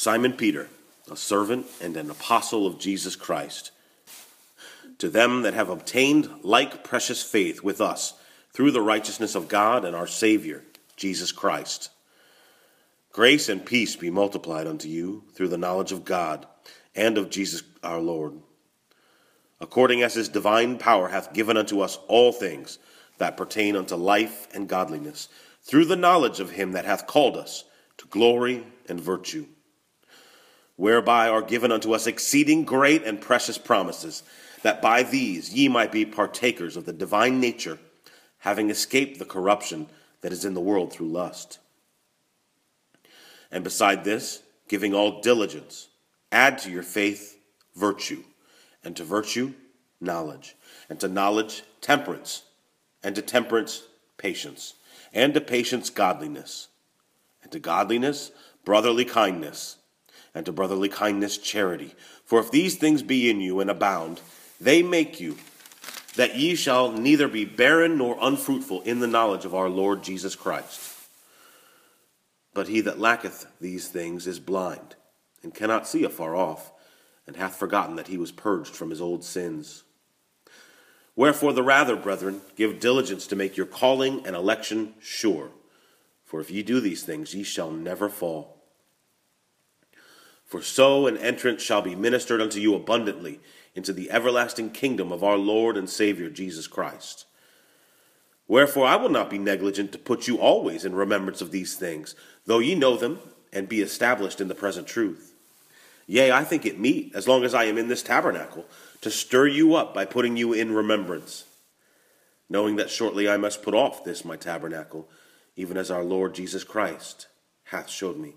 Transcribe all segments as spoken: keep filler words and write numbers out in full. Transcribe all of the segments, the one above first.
Simon Peter, a servant and an apostle of Jesus Christ, to them that have obtained like precious faith with us through the righteousness of God and our Savior, Jesus Christ. Grace and peace be multiplied unto you through the knowledge of God and of Jesus our Lord, according as his divine power hath given unto us all things that pertain unto life and godliness, through the knowledge of him that hath called us to glory and virtue, whereby are given unto us exceeding great and precious promises, that by these ye might be partakers of the divine nature, having escaped the corruption that is in the world through lust. And beside this, giving all diligence, add to your faith virtue, and to virtue knowledge, and to knowledge temperance, and to temperance patience, and to patience godliness, and to godliness brotherly kindness, and to brotherly kindness charity. For if these things be in you and abound, they make you that ye shall neither be barren nor unfruitful in the knowledge of our Lord Jesus Christ. But he that lacketh these things is blind, and cannot see afar off, and hath forgotten that he was purged from his old sins. Wherefore the rather, brethren, give diligence to make your calling and election sure. For if ye do these things, ye shall never fall. For so an entrance shall be ministered unto you abundantly into the everlasting kingdom of our Lord and Savior Jesus Christ. Wherefore I will not be negligent to put you always in remembrance of these things, though ye know them and be established in the present truth. Yea, I think it meet, as long as I am in this tabernacle, to stir you up by putting you in remembrance, knowing that shortly I must put off this my tabernacle, even as our Lord Jesus Christ hath showed me.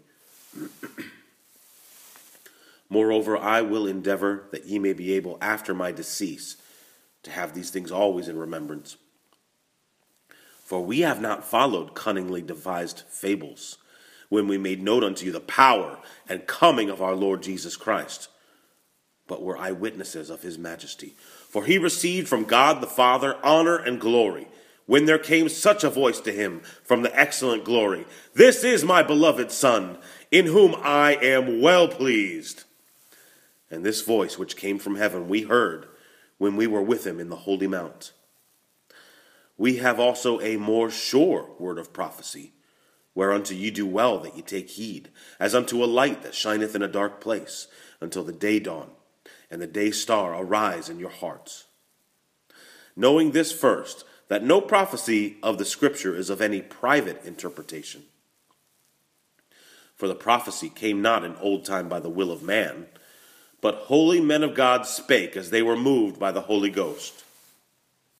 Moreover, I will endeavor that ye may be able after my decease to have these things always in remembrance. For we have not followed cunningly devised fables, when we made known unto you the power and coming of our Lord Jesus Christ, but were eyewitnesses of his majesty. For he received from God the Father honor and glory, when there came such a voice to him from the excellent glory, This is my beloved Son, in whom I am well pleased. And this voice which came from heaven we heard when we were with him in the holy mount. We have also a more sure word of prophecy, whereunto ye do well that ye take heed, as unto a light that shineth in a dark place, until the day dawn, and the day star arise in your hearts. Knowing this first, that no prophecy of the Scripture is of any private interpretation. For the prophecy came not in old time by the will of man, but holy men of God spake as they were moved by the Holy Ghost.